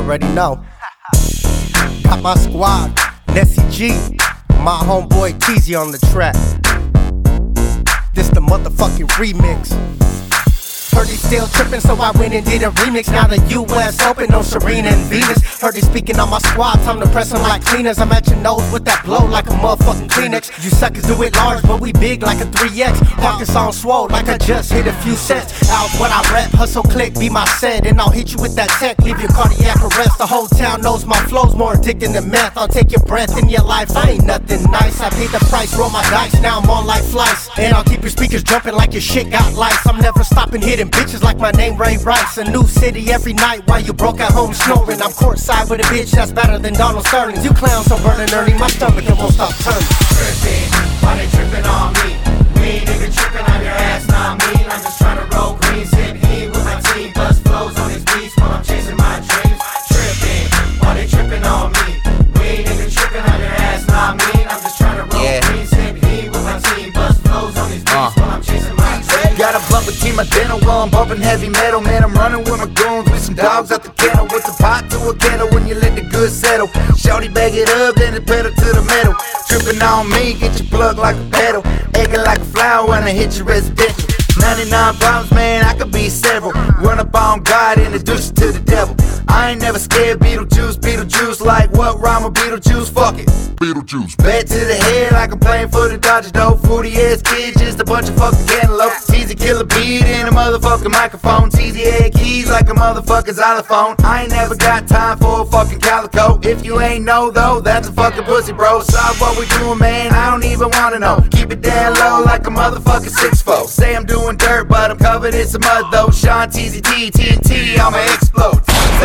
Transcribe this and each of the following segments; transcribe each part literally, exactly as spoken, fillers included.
already know. Got my squad, Nessie G, my homeboy Teezy on the track. This the motherfucking remix. Heard he still trippin', so I went and did a remix. Now the U S Open, no Serena and Venus. Heard he speaking on my squad, time to press him like cleaners. I'm at your nose with that blow like a motherfucking Kleenex. You suckers do it large, but we big like a three X. Pockets on swole like I just hit a few sets. Out what I rap, hustle click, be my set. And I'll hit you with that tech, leave your cardiac arrest. The whole town knows my flow's more addicting than meth. I'll take your breath in your life, I ain't nothing nice. I paid the price, roll my dice, now I'm on like flies. And I'll keep your speakers jumping like your shit got lights. I'm never stopping hitting bitches like my name Ray Rice. A new city every night while you broke at home snoring. I'm courtside with a bitch that's better than Donald Sterling. You clowns so burning early, my stomach it won't stop turning. Trippin', why they trippin' on me? We ain't even trippin' on your ass, not me. I'm just tryna roll greens, hit heat with my team. Bust flows on these beats while I'm chasing my dreams. Trippin', why they trippin' on me? We ain't even trippin' on your ass, not me. I'm just tryna roll yeah. greens, hit heat with my team. Bust flows on these beats uh. while I'm chasing my dreams. Got a blunt with Team Adeno while I'm bumping heavy metal. Man, I'm running with my goons with some dogs out the kennel. With a pot to a kettle when you let the good settle. Shorty bag it up, then it pedal to the metal. Tripping on me, get your plug like a pedal. Egging like a flower when I hit your residential. ninety-nine problems, man, I could be several. Run up on God, introduce you to the devil. I ain't never scared, Beetlejuice, Beetlejuice. Like what rhyme with Beetlejuice? Fuck it, Beetlejuice. Bad to the head like I'm playing for the Dodgers, though. Fruity ass kids, just a bunch of fucking cantaloupes. Teezy kill a beat in a motherfucking microphone. Teezy head keys like a motherfucking xylophone. I ain't never got time for a fucking calico. If you ain't know though, that's a fucking pussy, bro. Stop what we doing, man, I don't even wanna know. Keep it down low like a motherfucking six four. Say I'm doing dirt, but I'm covered in some mud though. Sean Teezy T, T N T, I'ma explode.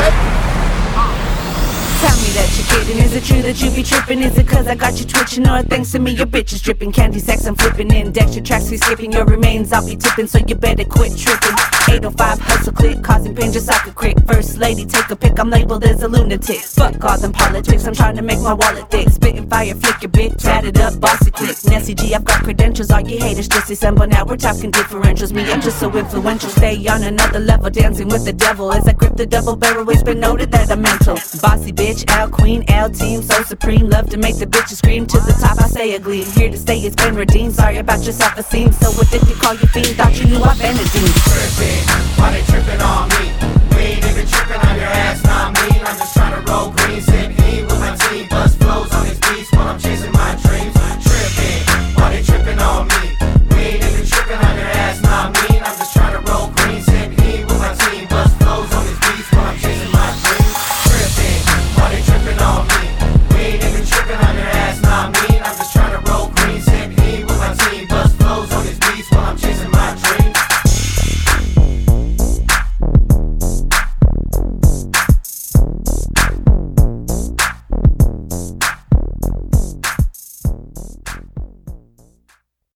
Tell me that you're kidding, is it true that you be tripping? Is it cause I got you twitching, or thanks to me your bitch is dripping? Candy sex I'm flipping, index your tracks we skipping. Your remains I'll be tipping, so you better quit tripping. eight oh five hustle click, causing pain just like a crick. First lady take a pic, I'm labeled as a lunatic. Fuck all them politics, I'm trying to make my wallet thick. Spitting fire, flick your bitch, tat it up, bossy click. Nessie G, I've got credentials, all you haters just assemble. Now we're talking differentials, me I'm just so influential. Stay on another level, dancing with the devil. As I grip the double barrel, it's been noted that I'm mental. Bossy bitch, L queen, L team, so supreme. Love to make the bitches scream, to the top I say a gleam. Here to stay, it's been redeemed, sorry about your self-esteem. So what if you call your fiend, thought you knew I've been a demon. Trippin', why they trippin' on me? We ain't even trippin' on your ass, not me. I'm just tryna roll greens, hit heat with my team. Bust flows on these beats while I'm chasing my dreams. Trippin', why they trippin' on me? We ain't even trippin' on your ass, not me. I'm just tryna roll greens, hit heat with my team. Bust flows on these beats while I'm chasing my dreams. Trippin', why they trippin' on me? We ain't even trippin' on your ass, not me. I'm just tryna roll greens, hit heat with my team. Bust flows on these beats while I'm chasing my dreams.